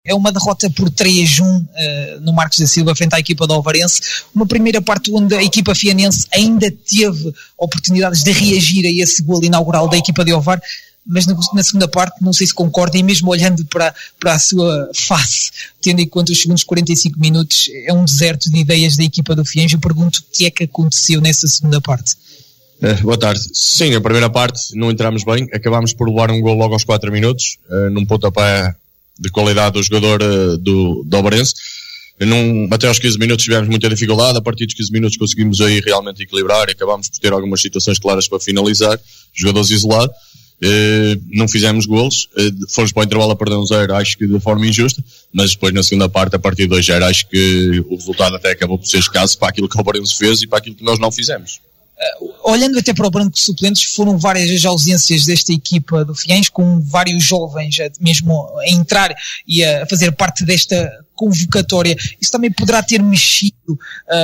É uma derrota por 3-1 no Marcos da Silva frente à equipa do Ovarense. Uma primeira parte onde a equipa fianense ainda teve oportunidades de reagir a esse golo inaugural da equipa de Ovar, mas na segunda parte, não sei se concorda, e mesmo olhando para a sua face, tendo em conta os segundos 45 minutos, é um deserto de ideias da equipa do Fiães. Eu pergunto o que é que aconteceu nessa segunda parte. Boa tarde. Sim, a primeira parte não entramos bem, acabámos por levar um gol logo aos 4 minutos, num pontapé de qualidade do jogador do Ovarense. Até aos 15 minutos tivemos muita dificuldade, a partir dos 15 minutos conseguimos aí realmente equilibrar e acabámos por ter algumas situações claras para finalizar, jogadores isolados. Não fizemos golos, fomos para o intervalo a perder 1-0, acho que de forma injusta, mas depois na segunda parte, a partir de 2-0, acho que o resultado até acabou por ser escasso para aquilo que o Ovarense fez e para aquilo que nós não fizemos. Olhando até para o banco de suplentes, foram várias as ausências desta equipa do Fiães, com vários jovens mesmo a entrar e a fazer parte desta convocatória. Isso também poderá ter mexido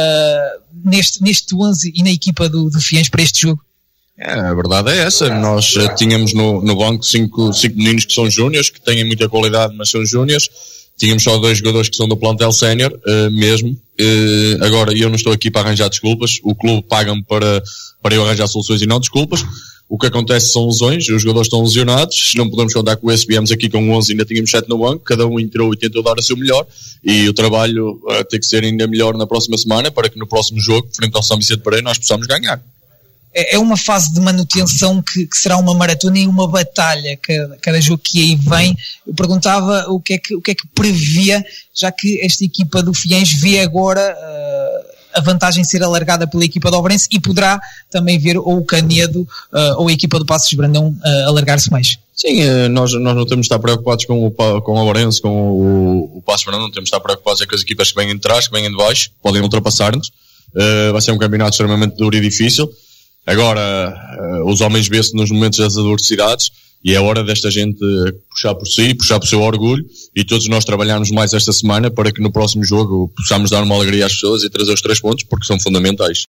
neste 11 e na equipa do Fiães para este jogo? A verdade é essa. Nós tínhamos no banco cinco meninos que são júniores, que têm muita qualidade, mas são júniores. Tínhamos só 2 jogadores que são do plantel sénior, mesmo. Agora, eu não estou aqui para arranjar desculpas. O clube paga-me para eu arranjar soluções e não desculpas. O que acontece são lesões, os jogadores estão lesionados. Não podemos contar com esse. Viemos aqui com 11, ainda tínhamos 7 no banco. Cada um entrou e tentou dar o seu melhor. E o trabalho tem que ser ainda melhor na próxima semana, para que no próximo jogo, frente ao São Vicente Pereira, nós possamos ganhar. É uma fase de manutenção que será uma maratona e uma batalha, cada jogo que aí vem. Eu perguntava o que é que previa, já que esta equipa do Fiães vê agora a vantagem ser alargada pela equipa do Ovarense, e poderá também ver ou o Canedo ou a equipa do Passos de Brandão alargar-se mais. Sim, nós não temos de estar preocupados com o Ovarense, com o Passos de Brandão. Não temos de estar preocupados com as equipas que vêm de trás, que vêm de baixo, podem ultrapassar-nos. Vai ser um campeonato extremamente duro e difícil. Agora, os homens vê-se nos momentos das adversidades, e é hora desta gente puxar por si, puxar por seu orgulho, e todos nós trabalharmos mais esta semana para que no próximo jogo possamos dar uma alegria às pessoas e trazer os 3 pontos, porque são fundamentais.